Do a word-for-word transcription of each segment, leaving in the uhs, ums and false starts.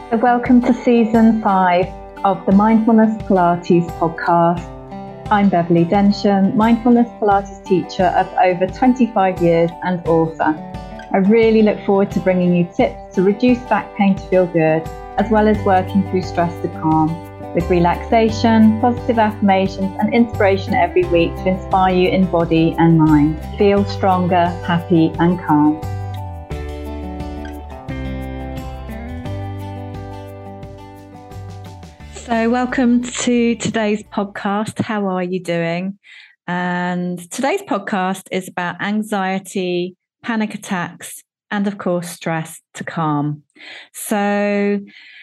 So welcome to season five of the Mindfulness Pilates podcast. I'm Beverly Densham, Mindfulness Pilates teacher of over twenty-five years and author. I really look forward to bringing you tips to reduce back pain to feel good, as well as working through stress to calm, with relaxation, positive affirmations and inspiration every week to inspire you in body and mind. Feel stronger, happy and calm. So welcome to today's podcast. How are you doing? And today's podcast is about anxiety, panic attacks, and of course, stress to calm. So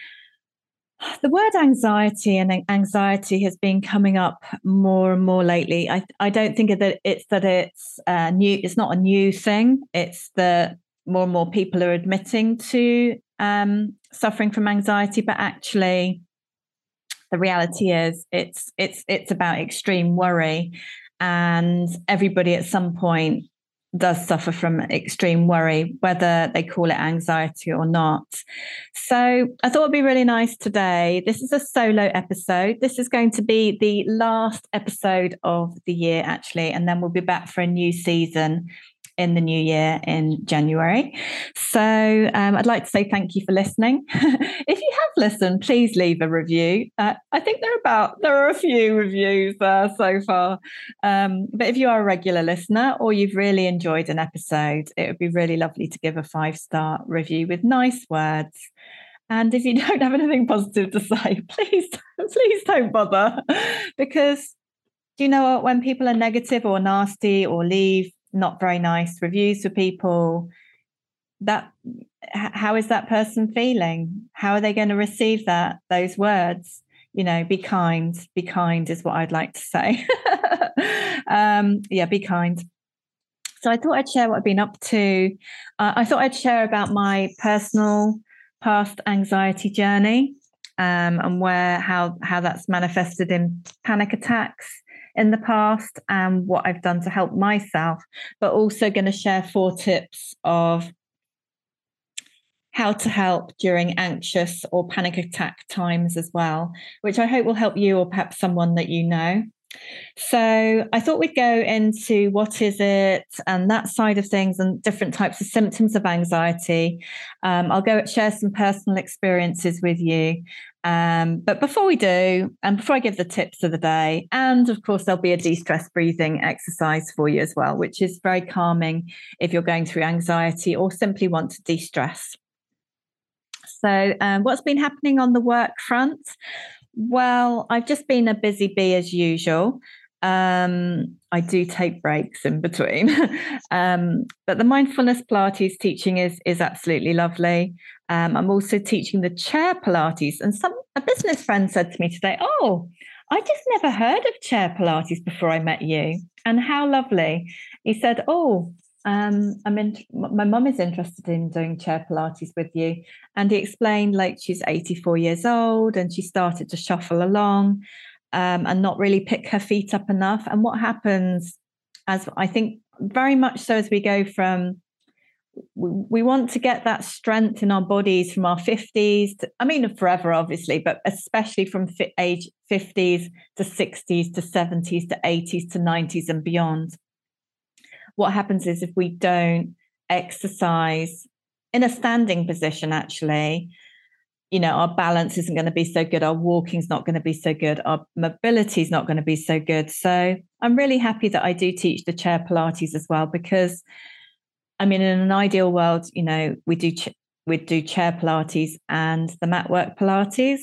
the word anxiety and anxiety has been coming up more and more lately. I, I don't think that it's that it's uh, new. It's not a new thing. It's that more and more people are admitting to um, suffering from anxiety, but actually, the reality is it's it's it's about extreme worry, and everybody at some point does suffer from extreme worry, whether they call it anxiety or not. So I thought it'd be really nice today. This is a solo episode. This is going to be the last episode of the year, actually, and then we'll be back for a new season in the new year in January. So um, I'd like to say thank you for listening. If you have listened, please leave a review. Uh, I think there are about there are a few reviews uh, so far. Um, but if you are a regular listener or you've really enjoyed an episode, it would be really lovely to give a five-star review with nice words. And if you don't have anything positive to say, please, please don't bother. Because do you know what? When people are negative or nasty or leave not very nice reviews for people, that how is that person feeling? How are they going to receive that, those words? You know, be kind, be kind is what I'd like to say. um, yeah, be kind. So I thought I'd share what I've been up to. Uh, I thought I'd share about my personal past anxiety journey um, and where how how that's manifested in panic attacks in the past and what I've done to help myself, but also going to share four tips of how to help during anxious or panic attack times as well, which I hope will help you or perhaps someone that you know. So I thought we'd go into what is it and that side of things and different types of symptoms of anxiety. Um, I'll go share some personal experiences with you. Um, but before we do, and before I give the tips of the day, and of course, there'll be a de-stress breathing exercise for you as well, which is very calming if you're going through anxiety or simply want to de-stress. So um, what's been happening on the work front? Well, I've just been a busy bee as usual. Um, I do take breaks in between. um, but the mindfulness Pilates teaching is, is absolutely lovely. Um, I'm also teaching the chair Pilates. And some a business friend said to me today, oh, I just never heard of chair Pilates before I met you. And how lovely. He said, oh, Um, I'm in, my mum is interested in doing chair Pilates with you. And he explained like she's eighty-four years old and she started to shuffle along um, and not really pick her feet up enough. And what happens, as I think very much so as we go from, we, we want to get that strength in our bodies from our fifties, to, I mean forever obviously, but especially from fi- age fifties to sixties to seventies to eighties to nineties and beyond. What happens is if we don't exercise in a standing position, actually, you know, our balance isn't going to be so good. Our walking's not going to be so good. Our mobility is not going to be so good. So I'm really happy that I do teach the chair Pilates as well, because I mean, in an ideal world, you know, we do, ch- we do chair Pilates and the mat work Pilates.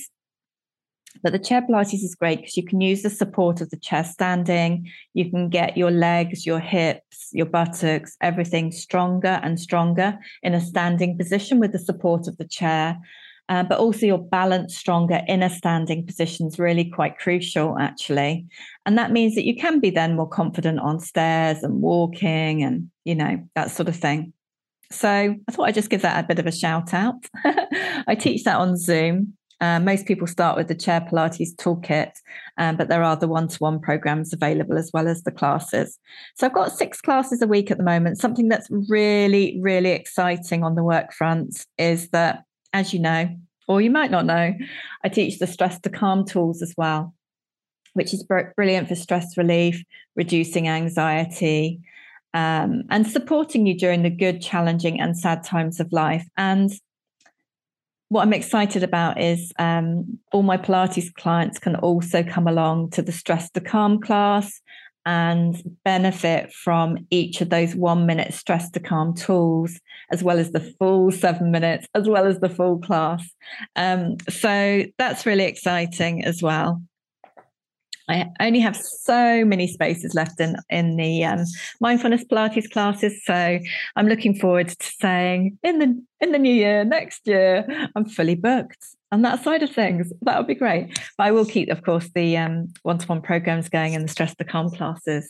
But the chair Pilates is great because you can use the support of the chair standing. You can get your legs, your hips, your buttocks, everything stronger and stronger in a standing position with the support of the chair. Uh, but also your balance stronger in a standing position is really quite crucial, actually. And that means that you can be then more confident on stairs and walking and, you know, that sort of thing. So I thought I'd just give that a bit of a shout out. I teach that on Zoom. Uh, most people start with the Chair Pilates toolkit, um, but there are the one-to-one programs available as well as the classes. So I've got six classes a week at the moment. Something that's really, really exciting on the work front is that, as you know, or you might not know, I teach the Stress to Calm tools as well, which is br- brilliant for stress relief, reducing anxiety, um, and supporting you during the good, challenging, and sad times of life. And what I'm excited about is um, all my Pilates clients can also come along to the Stress to Calm class and benefit from each of those one minute Stress to Calm tools, as well as the full seven minutes, as well as the full class. Um, so that's really exciting as well. I only have so many spaces left in in the um, mindfulness Pilates classes, so I'm looking forward to saying in the in the new year, next year, I'm fully booked on that side of things. That would be great. But I will keep, of course, the um, one-to-one programs going and the Stress to Calm classes.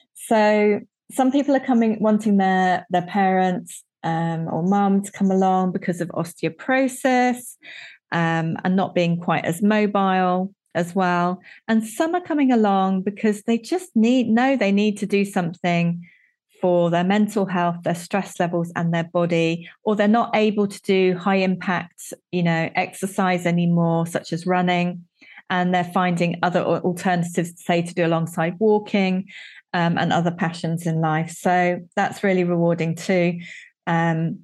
So some people are coming wanting their their parents um, or mum to come along because of osteoporosis um, and not being quite as mobile as well. And some are coming along because they just need know they need to do something for their mental health, their stress levels, and their body, or they're not able to do high impact, you know, exercise anymore, such as running, and they're finding other alternatives, say, to do alongside walking um, and other passions in life. So that's really rewarding too. Um,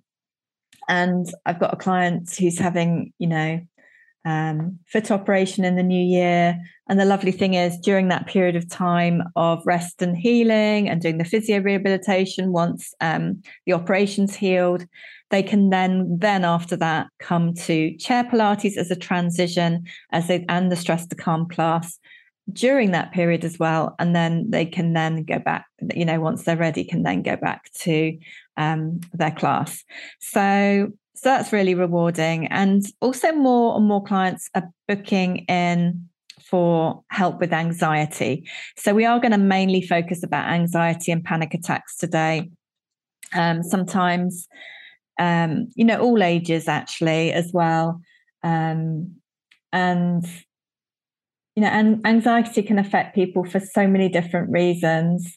and I've got a client who's having, you know, Um, foot operation in the new year. And the lovely thing is, during that period of time of rest and healing and doing the physio rehabilitation, once um, the operation's healed, they can then, then after that, come to chair Pilates as a transition, as they, and the Stress to Calm class during that period as well. And then they can then go back, you know, once they're ready, can then go back to um, their class. So So that's really rewarding. And also more and more clients are booking in for help with anxiety. So we are going to mainly focus about anxiety and panic attacks today. Um, sometimes, um, you know, all ages actually as well. Um, and, you know, and anxiety can affect people for so many different reasons.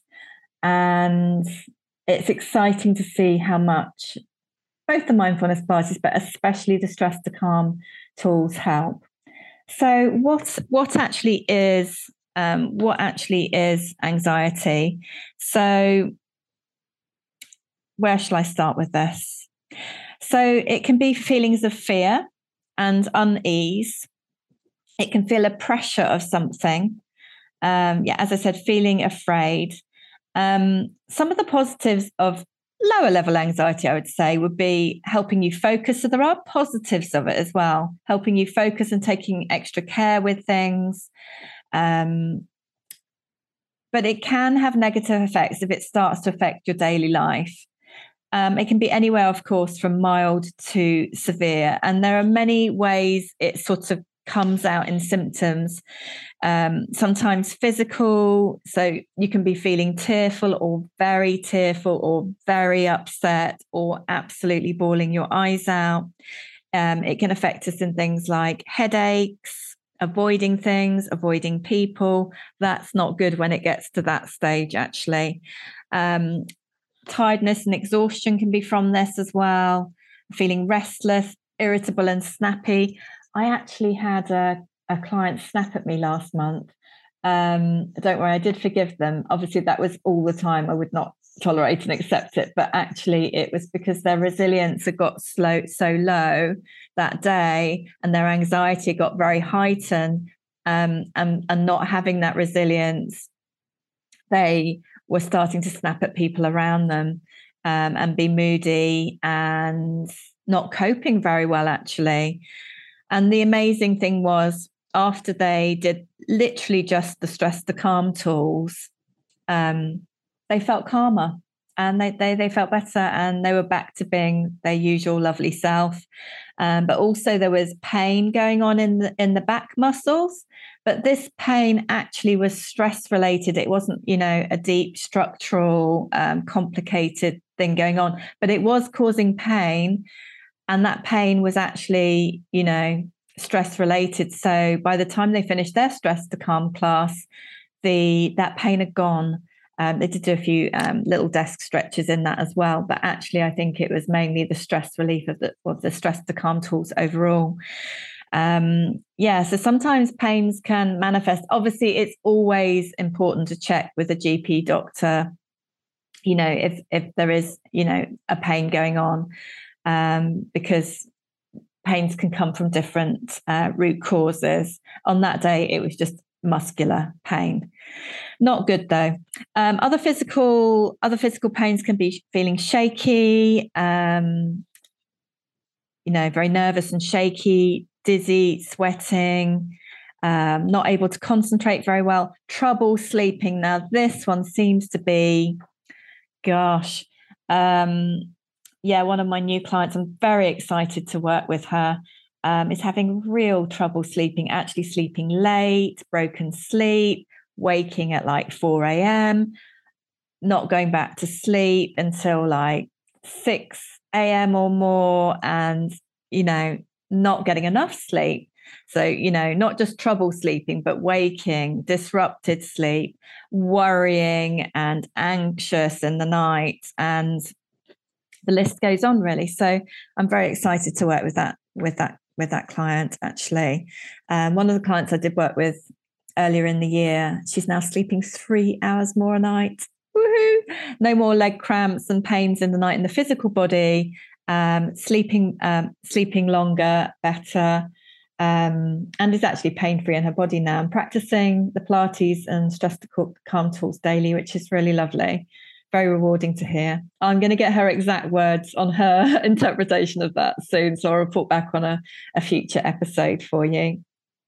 And it's exciting to see how much both the mindfulness Pilates, but especially the Stress to Calm tools help. So, what what actually is um, what actually is anxiety? So, where shall I start with this? So, it can be feelings of fear and unease. It can feel a pressure of something. Um, yeah, as I said, feeling afraid. Um, some of the positives of lower level anxiety, I would say, would be helping you focus. So there are positives of it as well, helping you focus and taking extra care with things. Um, but it can have negative effects if it starts to affect your daily life. Um, it can be anywhere, of course, from mild to severe. And there are many ways it sort of comes out in symptoms. Um, sometimes physical, so you can be feeling tearful or very tearful or very upset or absolutely bawling your eyes out. Um, it can affect us in things like headaches, avoiding things, avoiding people. That's not good when it gets to that stage, actually. Um, tiredness and exhaustion can be from this as well. Feeling restless, irritable and snappy. I actually had a, a client snap at me last month. Um, don't worry, I did forgive them. Obviously, that was all the time. I would not tolerate and accept it. But actually, it was because their resilience had got slow, so low that day, and their anxiety got very heightened. Um, and, and not having that resilience, they were starting to snap at people around them um, and be moody and not coping very well, actually. And the amazing thing was, after they did literally just the Stress to Calm tools, um, they felt calmer and they, they they felt better and they were back to being their usual lovely self. Um, but also there was pain going on in the in the back muscles. But this pain actually was stress related. It wasn't, you know, a deep structural, um, complicated thing going on, but it was causing pain. And that pain was actually, you know, stress related. So by the time they finished their Stress to Calm class, the that pain had gone. Um, they did do a few um, little desk stretches in that as well, but actually I think it was mainly the stress relief of the, of the stress to calm tools overall. Um, yeah, so sometimes pains can manifest. Obviously, it's always important to check with a G P doctor, you know, if if there is, you know, a pain going on, um, because pains can come from different uh, root causes. On that day, it was just muscular pain. Not good though. Um, other physical other physical pains can be feeling shaky, um, you know, very nervous and shaky, dizzy, sweating, um, not able to concentrate very well, trouble sleeping. Now, this one seems to be, gosh, um, yeah, one of my new clients. I'm very excited to work with her. Um, is having real trouble sleeping, actually sleeping late, broken sleep, waking at like four a.m., not going back to sleep until like six a.m. or more, and, you know, not getting enough sleep. So, you know, not just trouble sleeping, but waking, disrupted sleep, worrying and anxious in the night. And the list goes on, really. So I'm very excited to work with that, with that, with that client, actually. Um, one of the clients I did work with earlier in the year, she's now sleeping three hours more a night. Woohoo! No more leg cramps and pains in the night in the physical body. Um, sleeping, um, sleeping longer, better, um, and is actually pain-free in her body now. And practicing the Pilates and stress to calm tools daily, which is really lovely. Very rewarding to hear. I'm going to get her exact words on her interpretation of that soon, so I'll report back on a, a future episode for you.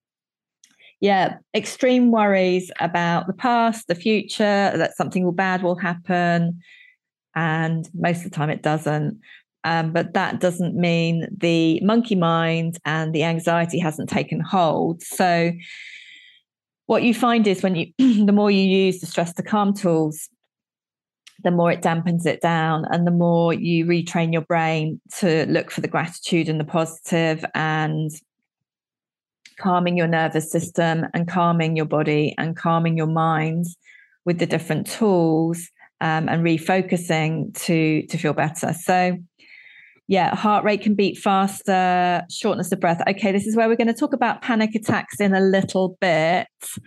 Yeah, extreme worries about the past, the future, that something bad will happen. And most of the time it doesn't. Um, but that doesn't mean the monkey mind and the anxiety hasn't taken hold. So what you find is when you, the more you use the stress to calm tools, the more it dampens it down, and the more you retrain your brain to look for the gratitude and the positive, and calming your nervous system and calming your body and calming your mind with the different tools, um, and refocusing to to feel better. So yeah, heart rate can beat faster, shortness of breath. Okay, this is where we're going to talk about panic attacks in a little bit.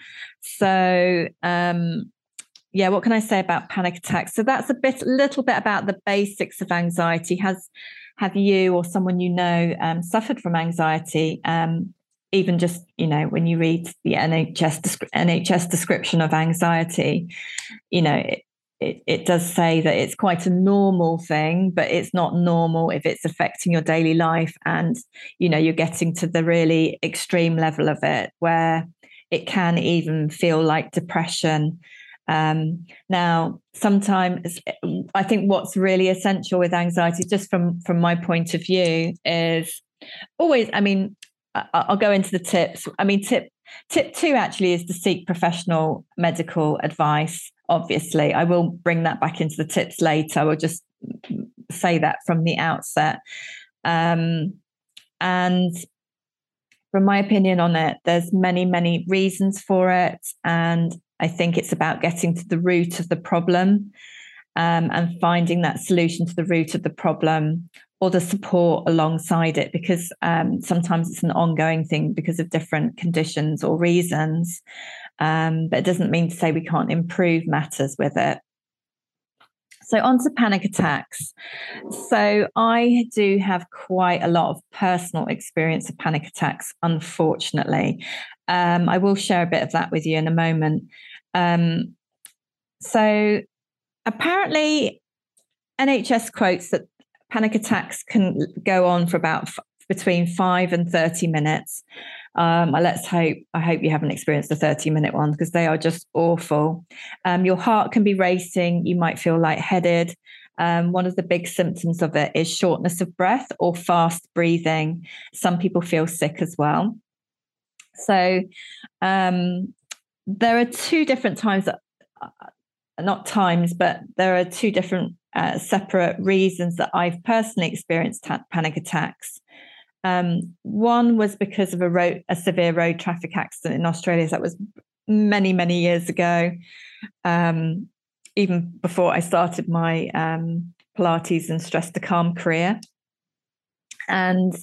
So um, yeah, what can I say about panic attacks? So that's a bit, little bit about the basics of anxiety. Has have you or someone you know um, suffered from anxiety? Um, even just, you know, when you read the N H S N H S description of anxiety, you know, it, it, it does say that it's quite a normal thing, but it's not normal if it's affecting your daily life, and, you know, you're getting to the really extreme level of it where it can even feel like depression. Um, now, sometimes I think what's really essential with anxiety, just from, from my point of view, is always, I mean, I'll go into the tips. I mean, tip tip two actually is to seek professional medical advice. Obviously, I will bring that back into the tips later. I will just say that from the outset. Um, and from my opinion on it, there's many, many reasons for it. And I think it's about getting to the root of the problem, um, and finding that solution to the root of the problem, or the support alongside it, because um, sometimes it's an ongoing thing because of different conditions or reasons. Um, but it doesn't mean to say we can't improve matters with it. So on to panic attacks. So I do have quite a lot of personal experience of panic attacks, unfortunately. Um, I will share a bit of that with you in a moment. Um, so apparently N H S quotes that panic attacks can go on for about f- between five and thirty minutes. Um, let's hope, I hope you haven't experienced the thirty minute ones, because they are just awful. Um, your heart can be racing. You might feel lightheaded. Um, one of the big symptoms of it is shortness of breath or fast breathing. Some people feel sick as well. So um, there are two different times, that, uh, not times, but there are two different uh, separate reasons that I've personally experienced ta- panic attacks. Um, one was because of a road, a severe road traffic accident in Australia. That was many, many years ago. Um, even before I started my um, Pilates and Stress to Calm career. And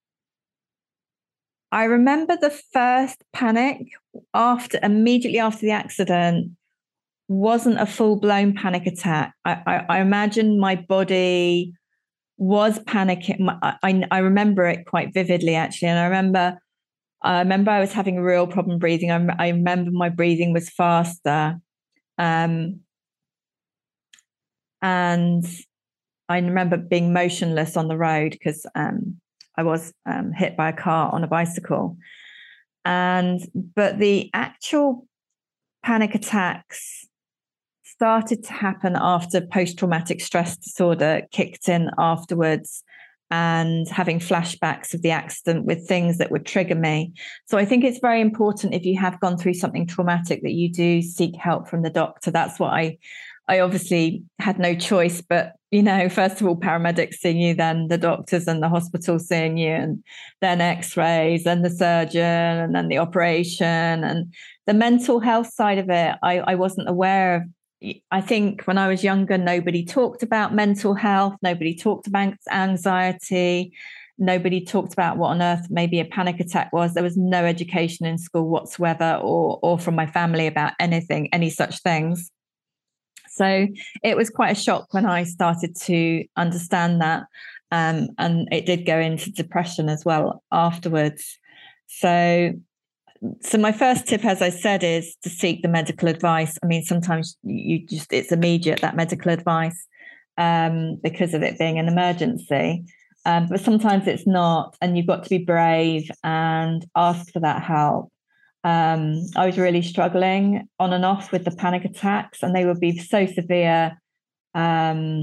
I remember the first panic after, immediately after the accident, wasn't a full-blown panic attack. I, I, I imagine my body was panicking. I, I remember it quite vividly, actually. And I remember, I remember I was having a real problem breathing. I, I remember my breathing was faster. Um, and I remember being motionless on the road because um, I was um, hit by a car on a bicycle. And, but the actual panic attacks started to happen after post-traumatic stress disorder kicked in afterwards, and having flashbacks of the accident with things that would trigger me. So I think it's very important, if you have gone through something traumatic, that you do seek help from the doctor. That's what I, I obviously had no choice, but, you know, first of all, paramedics seeing you, then the doctors and the hospital seeing you, and then x-rays and the surgeon and then the operation and the mental health side of it. I, I wasn't aware of. I think when I was younger, nobody talked about mental health. Nobody talked about anxiety. Nobody talked about what on earth maybe a panic attack was. There was no education in school whatsoever, or, or from my family about anything, any such things. So it was quite a shock when I started to understand that. Um, and it did go into depression as well afterwards. So So my first tip, as I said, is to seek the medical advice. I mean, sometimes you just, it's immediate, that medical advice, um, because of it being an emergency. Um, but sometimes it's not, and you've got to be brave and ask for that help. Um, I was really struggling on and off with the panic attacks, and they would be so severe um,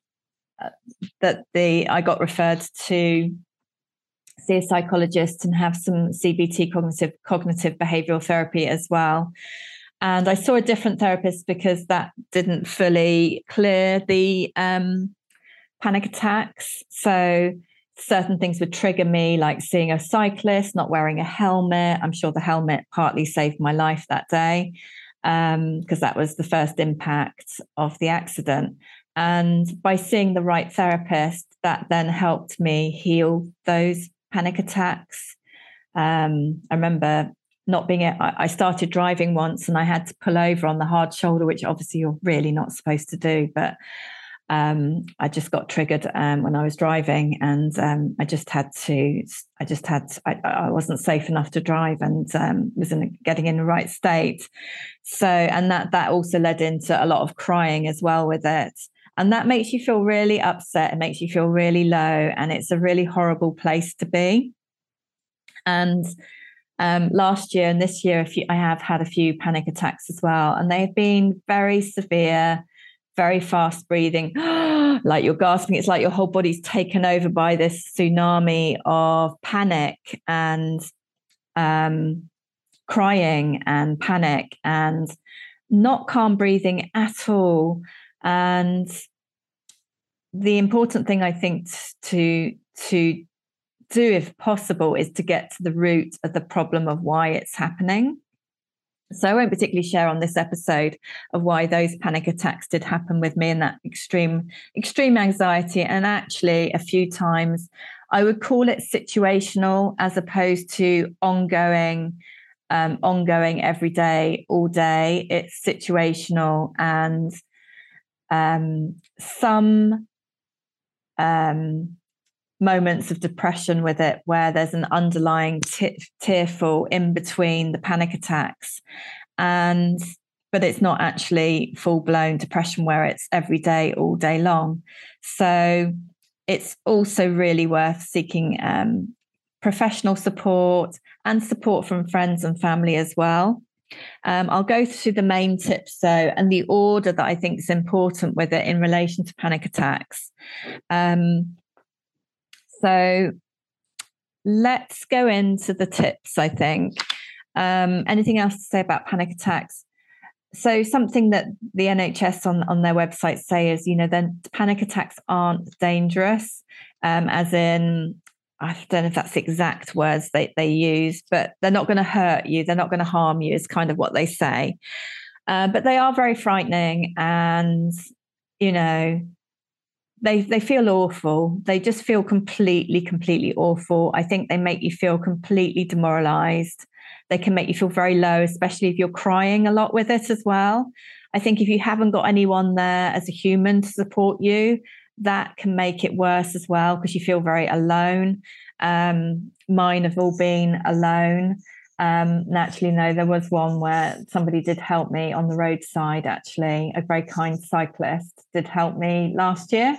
that the I got referred to see a psychologist and have some C B T, cognitive cognitive behavioral therapy as well. And I saw a different therapist because that didn't fully clear the um, panic attacks. So certain things would trigger me, like seeing a cyclist not wearing a helmet. I'm sure the helmet partly saved my life that day, because um, that was the first impact of the accident. And by seeing the right therapist, that then helped me heal those panic attacks. Um, I remember not being, I started driving once and I had to pull over on the hard shoulder, which obviously you're really not supposed to do, but um, I just got triggered um, when I was driving, and um, I just had to, I just had, to, I, I wasn't safe enough to drive, and um, wasn't getting in the right state. So, and that, that also led into a lot of crying as well with it. And that makes you feel really upset. It makes you feel really low, and it's a really horrible place to be. And um, last year and this year, a few, I have had a few panic attacks as well, and they've been very severe, very fast breathing, like you're gasping. It's like your whole body's taken over by this tsunami of panic and um, crying and panic and not calm breathing at all. And the important thing, I think, to to do, if possible, is to get to the root of the problem of why it's happening. So I won't particularly share on this episode of why those panic attacks did happen with me, and that extreme, extreme anxiety. And actually, a few times I would call it situational as opposed to ongoing, um, ongoing every day, all day. It's situational, and um, some um, moments of depression with it, where there's an underlying t- tearful in between the panic attacks, and but it's not actually full-blown depression where it's every day, all day long. So it's also really worth seeking um, professional support and support from friends and family as well. Um, I'll go through the main tips, though, and the order that I think is important with it in relation to panic attacks. Um, So let's go into the tips, I think. Um, anything else to say about panic attacks? So something that the N H S on, on their website say is, you know, then panic attacks aren't dangerous, um, as in, I don't know if that's the exact words they, they use, but they're not going to hurt you. They're not going to harm you is kind of what they say. Uh, but they are very frightening, and, you know, they they feel awful. They just feel completely, completely awful. I think they make you feel completely demoralized. They can make you feel very low, especially if you're crying a lot with it as well. I think if you haven't got anyone there as a human to support you, that can make it worse as well, because you feel very alone. Um, mine have all been alone. Um, naturally, no, there was one where somebody did help me on the roadside, actually. A very kind cyclist did help me last year.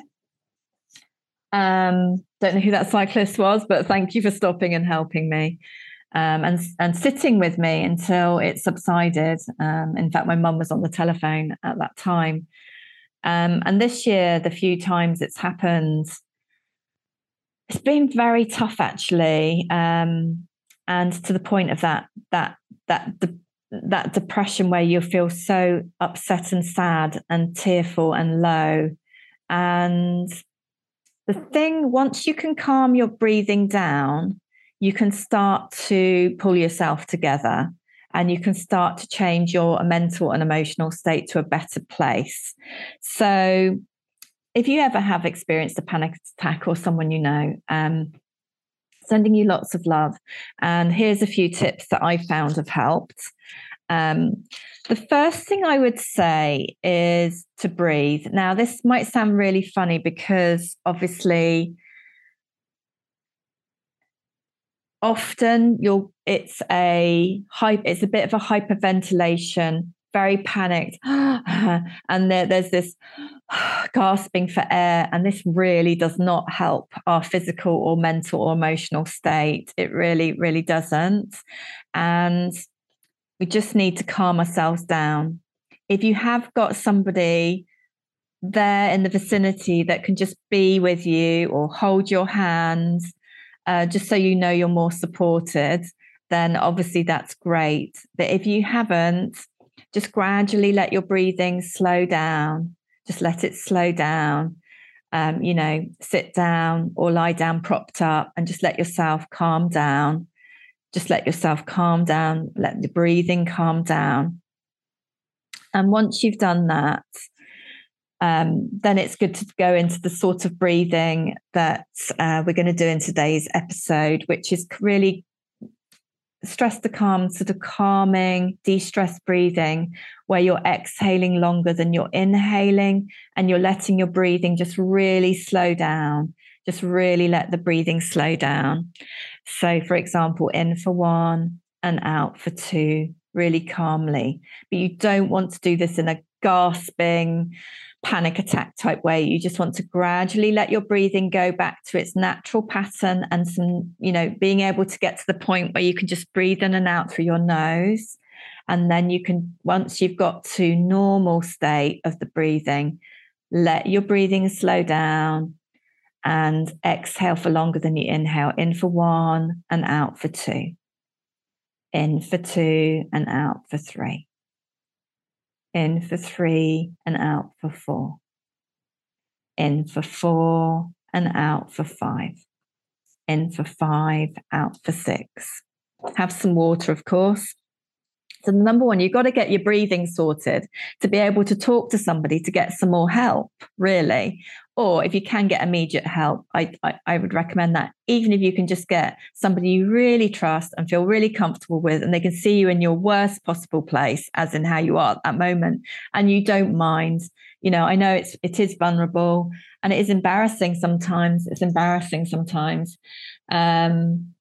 Um, don't know who that cyclist was, but thank you for stopping and helping me. Um, and and sitting with me until it subsided. Um, in fact, my mum was on the telephone at that time. Um, and this year, the few times it's happened, it's been very tough, actually. Um, and to the point of that that that de- that depression where you feel so upset and sad and tearful and low. And the thing, once you can calm your breathing down, you can start to pull yourself together, and you can start to change your mental and emotional state to a better place. So if you ever have experienced a panic attack, or someone you know, um, sending you lots of love. And here's a few tips that I found have helped. Um, the first thing I would say is to breathe. Now, this might sound really funny because obviously often you'll it's a hype it's a bit of a hyperventilation, very panicked, and there, there's this gasping for air, and this really does not help our physical or mental or emotional state. It really, really doesn't. And we just need to calm ourselves down. If you have got somebody there in the vicinity that can just be with you or hold your hand, uh, just so you know you're more supported, then obviously that's great. But if you haven't, just gradually let your breathing slow down. Just let it slow down. Um, you know, sit down or lie down propped up and just let yourself calm down. Just let yourself calm down. Let the breathing calm down. And once you've done that, Um, then it's good to go into the sort of breathing that uh, we're going to do in today's episode, which is really stress to calm, sort of calming, de-stress breathing, where you're exhaling longer than you're inhaling, and you're letting your breathing just really slow down. Just really let the breathing slow down. So, for example, in for one and out for two, really calmly. But you don't want to do this in a gasping, panic attack type way. You just want to gradually let your breathing go back to its natural pattern, and some, you know, being able to get to the point where you can just breathe in and out through your nose. And then you can, once you've got to normal state of the breathing, let your breathing slow down and exhale for longer than you inhale. In for one and out for two. In for two and out for three. In for three and out for four. In for four and out for five. In for five, out for six. Have some water, of course. So number one, you've got to get your breathing sorted to be able to talk to somebody to get some more help, really. Or if you can get immediate help, I, I, I would recommend that. Even if you can just get somebody you really trust and feel really comfortable with, and they can see you in your worst possible place, as in how you are at that moment, and you don't mind. You know, I know it's it is vulnerable and it is embarrassing sometimes. It's embarrassing sometimes. Um,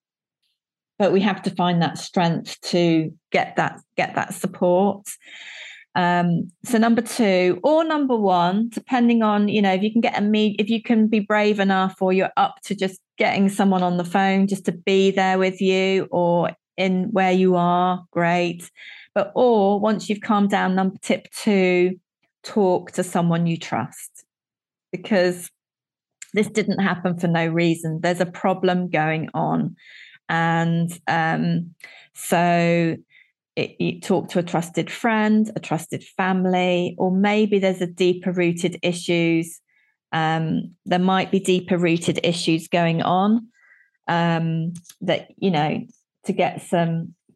but we have to find that strength to get that get that support. Um, so number two or number one, depending on, you know, if you can get a me, if you can be brave enough, or you're up to just getting someone on the phone just to be there with you or in where you are, great. But or once you've calmed down, number tip two, talk to someone you trust, because this didn't happen for no reason. There's a problem going on. And um, so it, you talk to a trusted friend, a trusted family, or maybe there's a deeper rooted issues. Um, there might be deeper rooted issues going on um, that, you know, to get some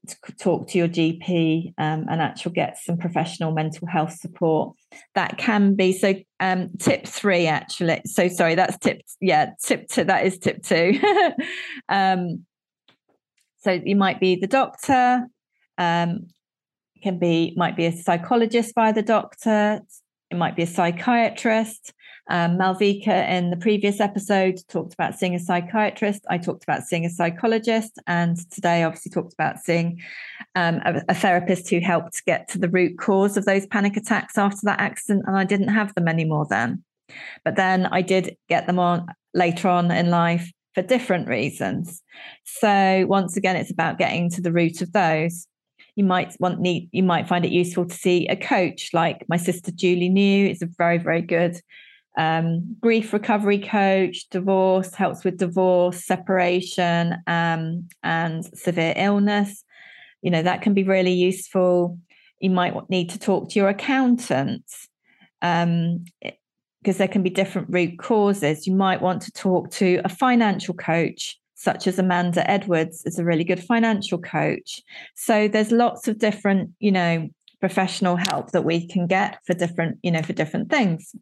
talk to your G P um, and actually get some professional mental health support. That can be so. Um, tip three, actually. So sorry, that's tip. Yeah, tip two. That is tip two. um, so you might be the doctor. Um, can be might be a psychologist by the doctor. It might be a psychiatrist. Um, Malvika in the previous episode talked about seeing a psychiatrist. I talked about seeing a psychologist, and today obviously talked about seeing um, a, a therapist who helped get to the root cause of those panic attacks after that accident. And I didn't have them anymore then, but then I did get them on later on in life for different reasons. So once again, it's about getting to the root of those. You might want need you might find it useful to see a coach like my sister Julie New is a very, very good um, grief recovery coach, divorce, helps with divorce, separation, um, and severe illness. You know, that can be really useful. You might need to talk to your accountant um, because there can be different root causes. You might want to talk to a financial coach, such as Amanda Edwards is a really good financial coach. So there's lots of different, you know, professional help that we can get for different, you know, for different things.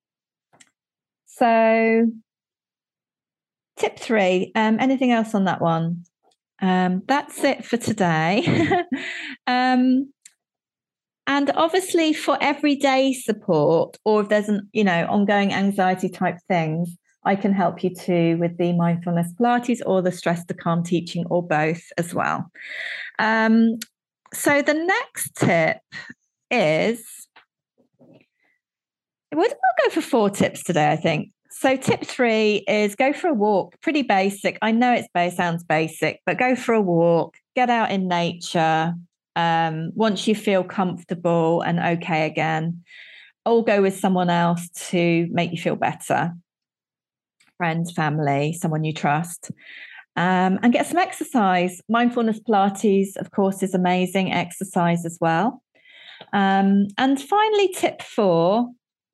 So tip three, um, anything else on that one? Um, that's it for today. um, and obviously for everyday support, or if there's an, you know, ongoing anxiety type things, I can help you too with the mindfulness Pilates or the stress to calm teaching, or both as well. Um, so the next tip is, we'll go for four tips today, I think. So tip three is go for a walk. Pretty basic. I know it's base, sounds basic, but go for a walk, get out in nature. Um, once you feel comfortable and okay again, or go with someone else to make you feel better. Friends, family, someone you trust. Um, and get some exercise. Mindfulness Pilates, of course, is amazing exercise as well. Um, and finally, tip four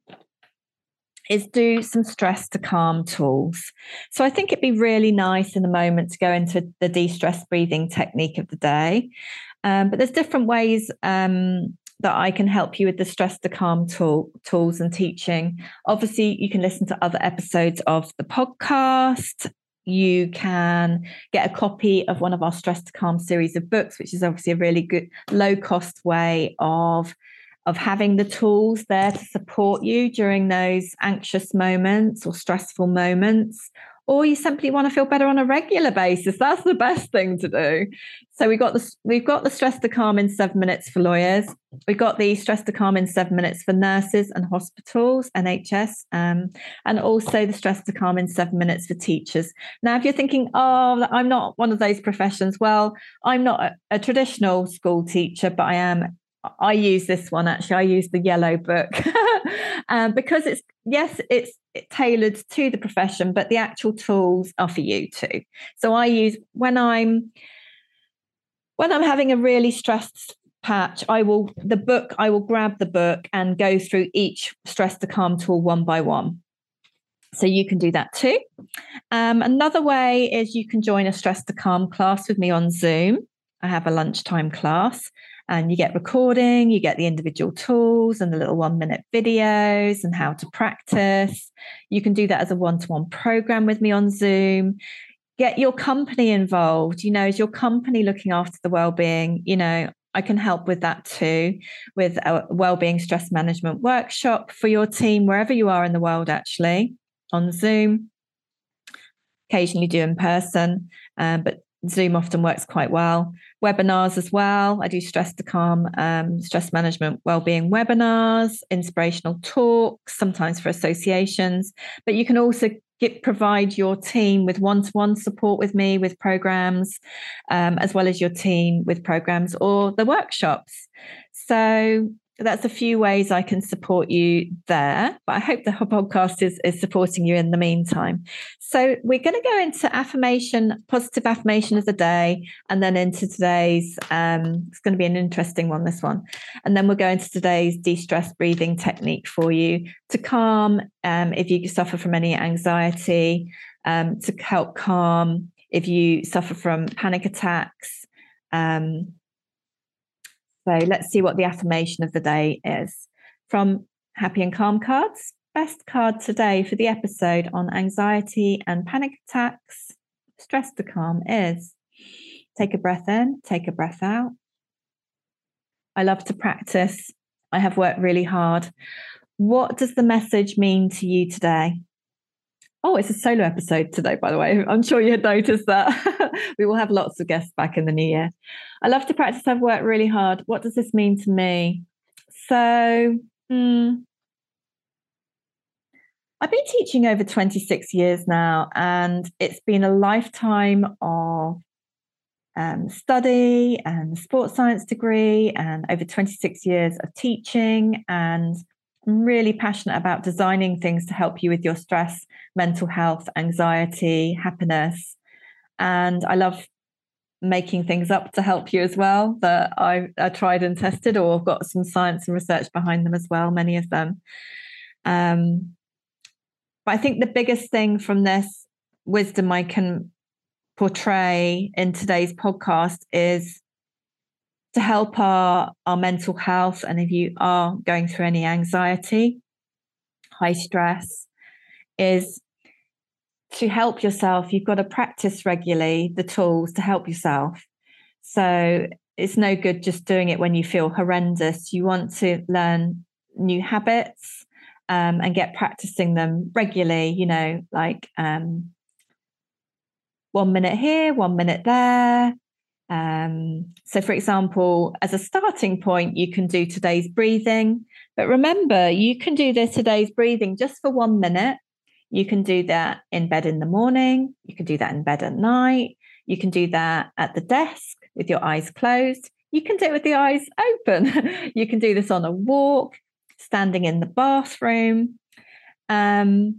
is do some stress to calm tools. So I think it'd be really nice in the moment to go into the de-stress breathing technique of the day. Um, but there's different ways um, that I can help you with the stress to calm tool, tools and teaching. Obviously, you can listen to other episodes of the podcast. You can get a copy of one of our Stress to Calm series of books, which is obviously a really good low-cost way of of having the tools there to support you during those anxious moments or stressful moments, or you simply want to feel better on a regular basis. That's the best thing to do. So we've got the, we've got the Stress to Calm in seven minutes for lawyers. We've got the Stress to Calm in seven minutes for nurses and hospitals, N H S, um, and also the Stress to Calm in seven minutes for teachers. Now, if you're thinking, oh, I'm not one of those professions, well, I'm not a, a traditional school teacher, but I am I use this one, actually. I use the yellow book um, because it's, yes, it's tailored to the profession, but the actual tools are for you too. So I use, when I'm, when I'm having a really stressed patch, I will, the book, I will grab the book and go through each stress to calm tool one by one. So you can do that too. Um, another way is you can join a stress to calm class with me on Zoom. I have a lunchtime class. And you get recording, you get the individual tools and the little one minute videos and how to practice. You can do that as a one-to-one program with me on Zoom. Get your company involved. You know, is your company looking after the well-being? You know, I can help with that too, with a well-being stress management workshop for your team, wherever you are in the world, actually, on Zoom. Occasionally do in person, um, but Zoom often works quite well. Webinars as well. I do stress to calm, um, stress management, wellbeing webinars, inspirational talks, sometimes for associations. But you can also get, provide your team with one-to-one support with me with programs, um, as well as your team with programs or the workshops. So that's a few ways I can support you there. But I hope the podcast is, is supporting you in the meantime. So we're going to go into affirmation, positive affirmation of the day, and then into today's, um, it's going to be an interesting one, this one. And then we'll go into today's de-stress breathing technique for you to calm um, if you suffer from any anxiety, um, to help calm if you suffer from panic attacks, Um, so let's see what the affirmation of the day is. From Happy and Calm Cards, best card today for the episode on anxiety and panic attacks, stress to calm is take a breath in, take a breath out. I love to practice. I have worked really hard. What does the message mean to you today? Oh, it's a solo episode today, by the way. I'm sure you had noticed that. We will have lots of guests back in the new year. I love to practice. I've worked really hard. What does this mean to me? So, hmm, I've been teaching over twenty-six years now, and it's been a lifetime of um, study and sports science degree and over twenty-six years of teaching. And I'm really passionate about designing things to help you with your stress, mental health, anxiety, happiness. And I love making things up to help you as well that I, I tried and tested, or I've got some science and research behind them as well, many of them. Um, but I think the biggest thing from this wisdom I can portray in today's podcast is to help our, our mental health. And if you are going through any anxiety, high stress, is to help yourself. You've got to practice regularly the tools to help yourself. So it's no good just doing it when you feel horrendous. You want to learn new habits um, and get practicing them regularly, you know, like um, one minute here, one minute there. Um, so, for example, as a starting point, you can do today's breathing. But remember, you can do this today's breathing just for one minute. You can do that in bed in the morning. You can do that in bed at night. You can do that at the desk with your eyes closed. You can do it with the eyes open. You can do this on a walk, standing in the bathroom. Um,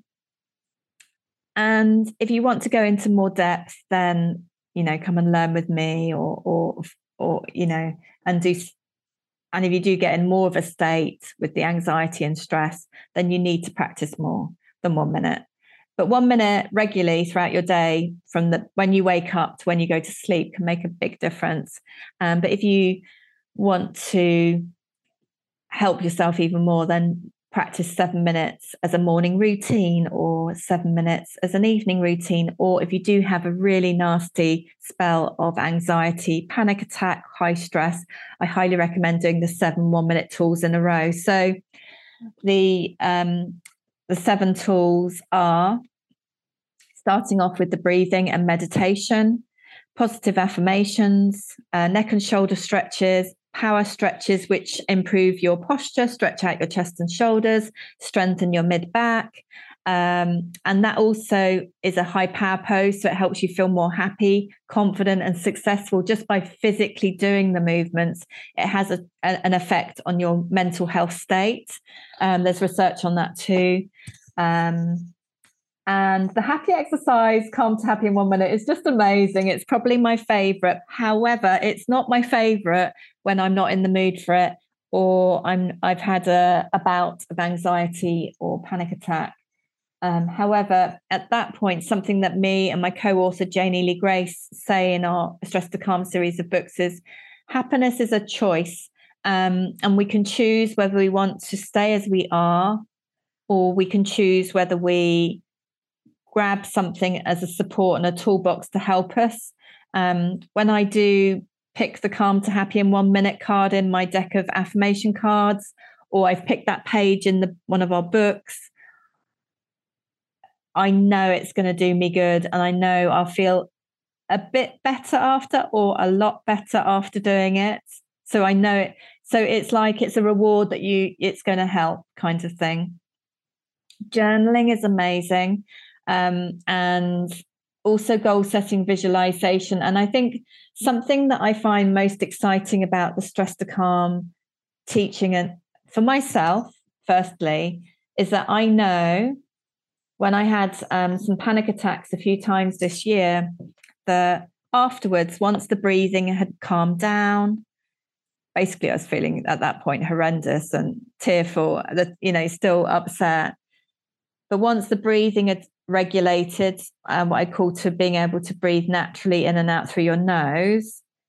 and if you want to go into more depth, then you know, come and learn with me, or, or, or, you know, and do. And if you do get in more of a state with the anxiety and stress, then you need to practice more than one minute. But one minute regularly throughout your day, from the when you wake up to when you go to sleep, can make a big difference. Um, but if you want to help yourself even more, then practice seven minutes as a morning routine, or seven minutes as an evening routine. Or if you do have a really nasty spell of anxiety, panic attack, high stress, I highly recommend doing the seven one minute tools in a row. So the um, the seven tools are starting off with the breathing and meditation, positive affirmations, uh, neck and shoulder stretches, power stretches, which improve your posture, stretch out your chest and shoulders, strengthen your mid back. Um, and that also is a high power pose. So it helps you feel more happy, confident, and successful just by physically doing the movements. It has a, a, an effect on your mental health state. Um, there's research on that too. Um, And the happy exercise, Calm to Happy in one minute, is just amazing. It's probably my favorite. However, it's not my favorite when I'm not in the mood for it, or I'm I've had a, a bout of anxiety or panic attack. Um, however, at that point, something that me and my co-author Janie Lee Grace say in our Stress to Calm series of books is happiness is a choice, um, and we can choose whether we want to stay as we are, or we can choose whether we grab something as a support and a toolbox to help us. Um, when I do pick the Calm to Happy in one minute card in my deck of affirmation cards, or I've picked that page in the one of our books, I know it's going to do me good, and I know I'll feel a bit better after, or a lot better after doing it. So I know it. So it's like it's a reward that you it's going to help, kind of thing. Journaling is amazing. Um, and also goal setting, visualization. And I think something that I find most exciting about the Stress to Calm teaching, and for myself, firstly, is that I know when I had um, some panic attacks a few times this year, that afterwards, once the breathing had calmed down, basically I was feeling at that point horrendous and tearful, that, you know, still upset. But once the breathing had regulated, um, what I call to being able to breathe naturally in and out through your nose,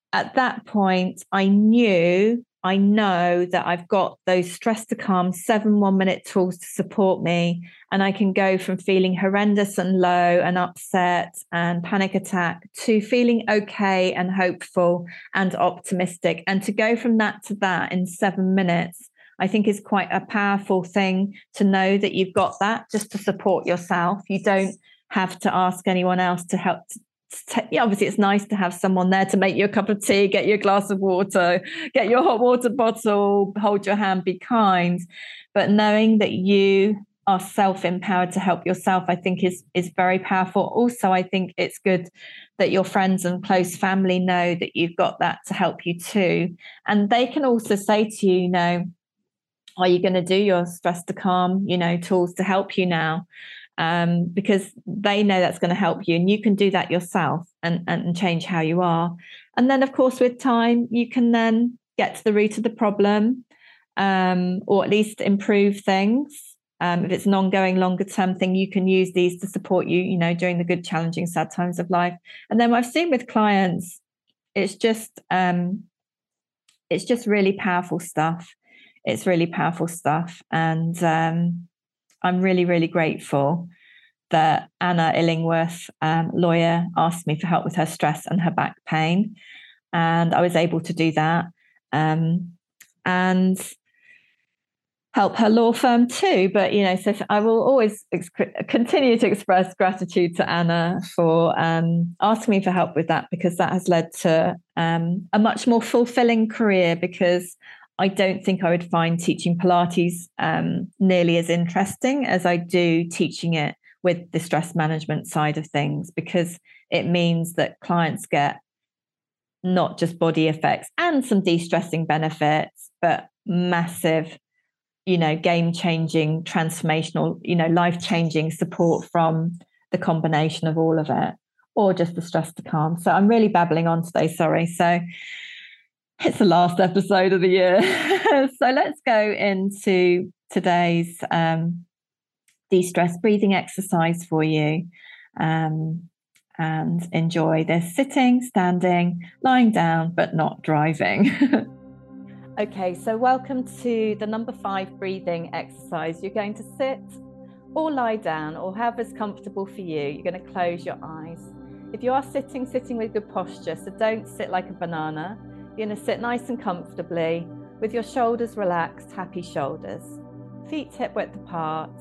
at that point, I knew, I know that I've got those stress to calm seven one minute tools to support me. And I can go from feeling horrendous and low and upset and panic attack to feeling okay and hopeful and optimistic. And to go from that to that in seven minutes, I think is quite a powerful thing to know that you've got that just to support yourself. You don't have to ask anyone else to help. Yeah, obviously it's nice to have someone there to make you a cup of tea, get you a glass of water, get your hot water bottle, hold your hand, be kind. But knowing that you are self-empowered to help yourself, I think is is very powerful. Also, I think it's good that your friends and close family know that you've got that to help you too. And they can also say to you, you know, are you going to do your stress to calm, you know, tools to help you now? Um, because they know that's going to help you, and you can do that yourself and, and change how you are. And then, of course, with time, you can then get to the root of the problem, um, or at least improve things. Um, if it's an ongoing, longer term thing, you can use these to support you, you know, during the good, challenging, sad times of life. And then what I've seen with clients, it's just, um, it's just really powerful stuff. It's really powerful stuff. And, um, I'm really, really grateful that Anna Illingworth, um, lawyer, asked me for help with her stress and her back pain. And I was able to do that um, and help her law firm too. But, you know, so I will always ex- continue to express gratitude to Anna for um, asking me for help with that, because that has led to um, a much more fulfilling career, because I don't think I would find teaching Pilates um, nearly as interesting as I do teaching it with the stress management side of things, because it means that clients get not just body effects and some de-stressing benefits, but massive, you know, game-changing, transformational, you know, life-changing support from the combination of all of it, or just the stress to calm. So I'm really babbling on today, sorry. So it's the last episode of the year. So let's go into today's um, de-stress breathing exercise for you, um, and enjoy this sitting, standing, lying down, but not driving. Okay, so welcome to the number five breathing exercise. You're going to sit or lie down, or however's comfortable for you. You're going to close your eyes. If you are sitting, sitting with good posture, so don't sit like a banana. You're going to sit nice and comfortably with your shoulders relaxed, happy shoulders, feet hip width apart,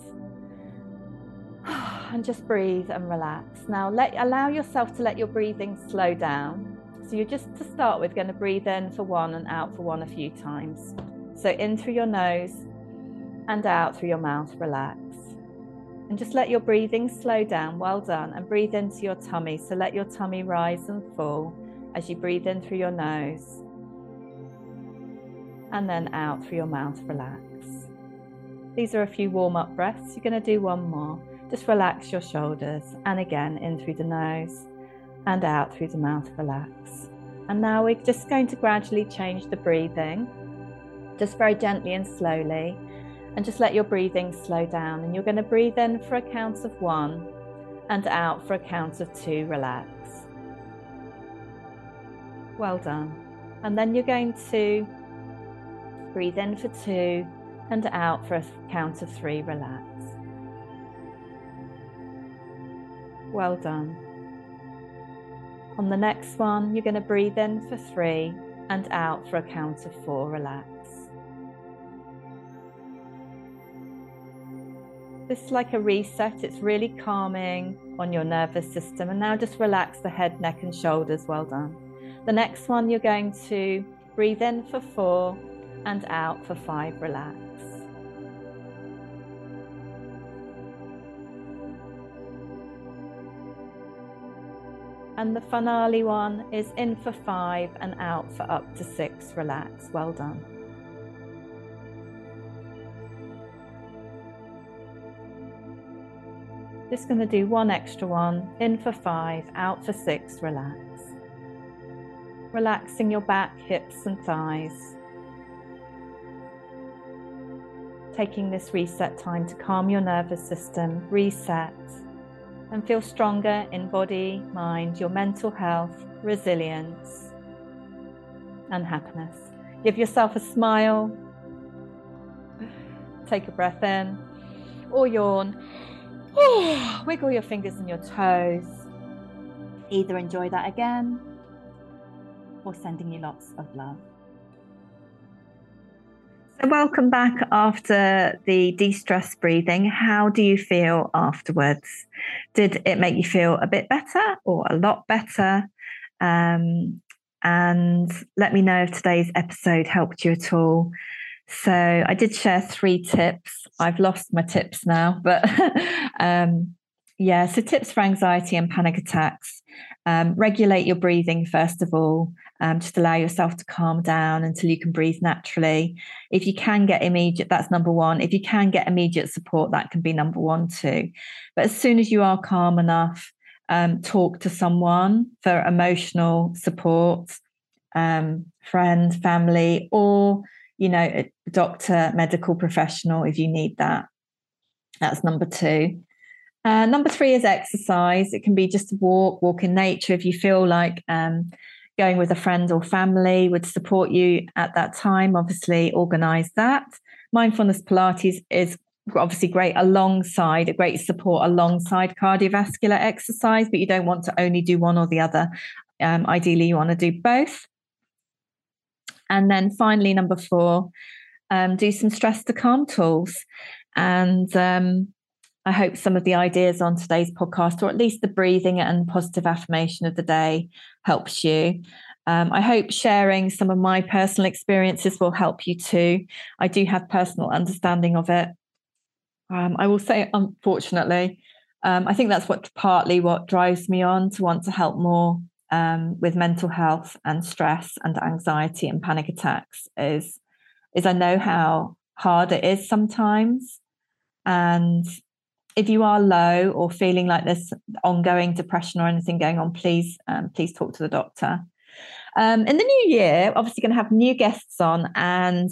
and just breathe and relax. Now let allow yourself to let your breathing slow down. So you're just, to start with, going to breathe in for one and out for one a few times. So in through your nose and out through your mouth, relax. And just let your breathing slow down. Well done. And breathe into your tummy. So let your tummy rise and fall as you breathe in through your nose. And then out through your mouth, relax. These are a few warm-up breaths. You're going to do one more. Just relax your shoulders. And again, in through the nose and out through the mouth, relax. And now we're just going to gradually change the breathing, just very gently and slowly. And just let your breathing slow down. And you're going to breathe in for a count of one and out for a count of two, relax. Well done. And then you're going to breathe in for two and out for a count of three, relax. Well done. On the next one, you're going to breathe in for three and out for a count of four, relax. This is like a reset. It's really calming on your nervous system. And now just relax the head, neck and shoulders. Well done. The next one, you're going to breathe in for four and out for five, relax. And the finale one is in for five and out for up to six, relax. Well done. Just going to do one extra one, in for five, out for six, relax. Relaxing your back, hips and thighs. Taking this reset time to calm your nervous system, reset, and feel stronger in body, mind, your mental health, resilience. and happiness. Give yourself a smile. Take a breath in or yawn. Wiggle your fingers and your toes. Either enjoy that again or sending you lots of love. So welcome back after the de-stress breathing. How do you feel afterwards? Did it make you feel a bit better or a lot better? Um, and let me know if today's episode helped you at all. So I did share three tips. I've lost my tips now, but um, yeah, so tips for anxiety and panic attacks. Um, regulate your breathing, first of all. Um, just allow yourself to calm down until you can breathe naturally. If you can get immediate, that's number one. If you can get immediate support, that can be number one too. But as soon as you are calm enough, um, talk to someone for emotional support, um, friend, family, or, you know, a doctor, medical professional if you need that. That's number two. Uh, number three is exercise. It can be just a walk, walk in nature. If you feel like um, going with a friend or family would support you at that time, obviously organise that. Mindfulness Pilates is obviously great alongside, a great support alongside cardiovascular exercise, but you don't want to only do one or the other. Um, ideally, you want to do both. And then finally, number four, um, do some stress to calm tools. And um, I hope some of the ideas on today's podcast, or at least the breathing and positive affirmation of the day, helps you. Um, I hope sharing some of my personal experiences will help you too. I do have personal understanding of it. Um, I will say, unfortunately, um, I think that's what partly what drives me on to want to help more um, with mental health and stress and anxiety and panic attacks is, is I know how hard it is sometimes. And if you are low or feeling like there's ongoing depression or anything going on, please, um, please talk to the doctor. Um, in the new year, obviously going to have new guests on, and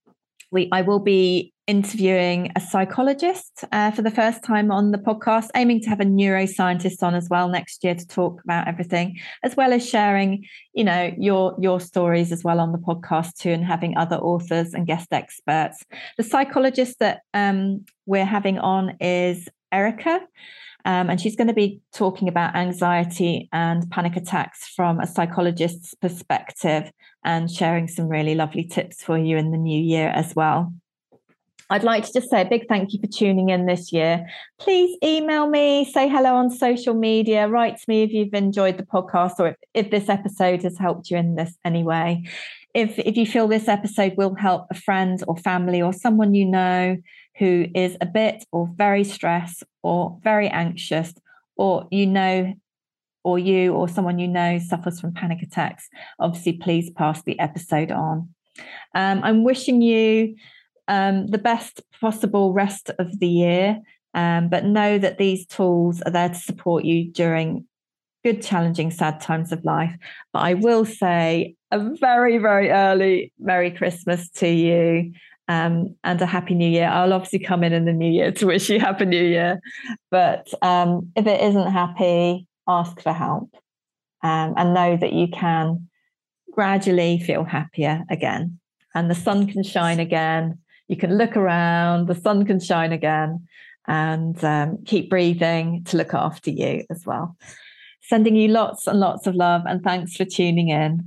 we I will be interviewing a psychologist uh, for the first time on the podcast, aiming to have a neuroscientist on as well next year to talk about everything, as well as sharing, you know, your your stories as well on the podcast too, and having other authors and guest experts. The psychologist that um, we're having on is Erica. Um, and she's going to be talking about anxiety and panic attacks from a psychologist's perspective and sharing some really lovely tips for you in the new year as well. I'd like to just say a big thank you for tuning in this year. Please email me, say hello on social media, write to me if you've enjoyed the podcast or if, if this episode has helped you in this any way. If, if you feel this episode will help a friend or family or someone you know who is a bit or very stressed or very anxious, or you know, or you or someone you know suffers from panic attacks, obviously please pass the episode on. Um, I'm wishing you um, the best possible rest of the year, um, but know that these tools are there to support you during good, challenging, sad times of life. But I will say a very, very early Merry Christmas to you. Um, and a Happy New Year. I'll obviously come in in the new year to wish you Happy New Year. But um, if it isn't happy, ask for help um, and know that you can gradually feel happier again. And the sun can shine again. You can look around, the sun can shine again, and um, keep breathing to look after you as well. Sending you lots and lots of love, and thanks for tuning in.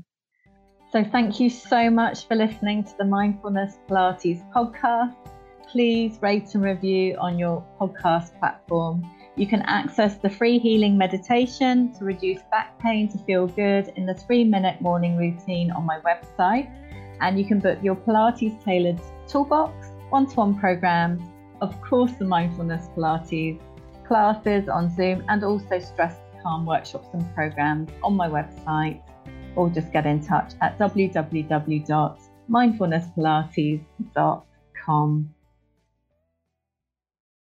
So thank you so much for listening to the Mindfulness Pilates podcast. Please rate and review on your podcast platform. You can access the free healing meditation to reduce back pain to feel good in the three-minute morning routine on my website. And you can book your Pilates tailored toolbox, one-to-one programs, of course the Mindfulness Pilates classes on Zoom, and also stress to calm workshops and programs on my website. Or just get in touch at w w w dot mindfulness pilates dot com.